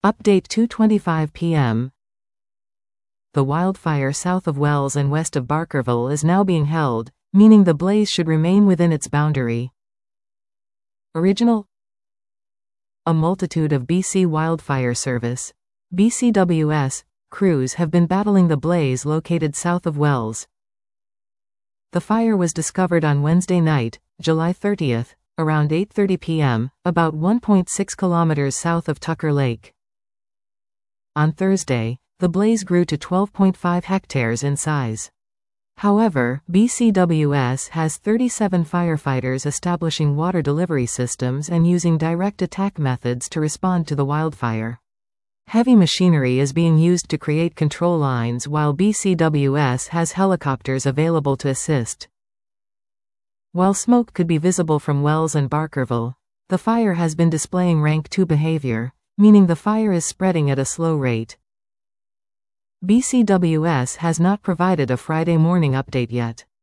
Update 2:25 p.m. The wildfire south of Wells and west of Barkerville is now being held, meaning the blaze should remain within its boundary. Original. A multitude of BC Wildfire Service (BCWS) crews have been battling the blaze located south of Wells. The fire was discovered on Wednesday night, July 30th, around 8:30 p.m., about 1.6 kilometers south of Tucker Lake. On Thursday, the blaze grew to 12.5 hectares in size. However, BCWS has 37 firefighters establishing water delivery systems and using direct attack methods to respond to the wildfire. Heavy machinery is being used to create control lines while BCWS has helicopters available to assist. While smoke could be visible from Wells and Barkerville, the fire has been displaying rank 2 behavior, meaning the fire is spreading at a slow rate. BCWS has not provided a Friday morning update yet.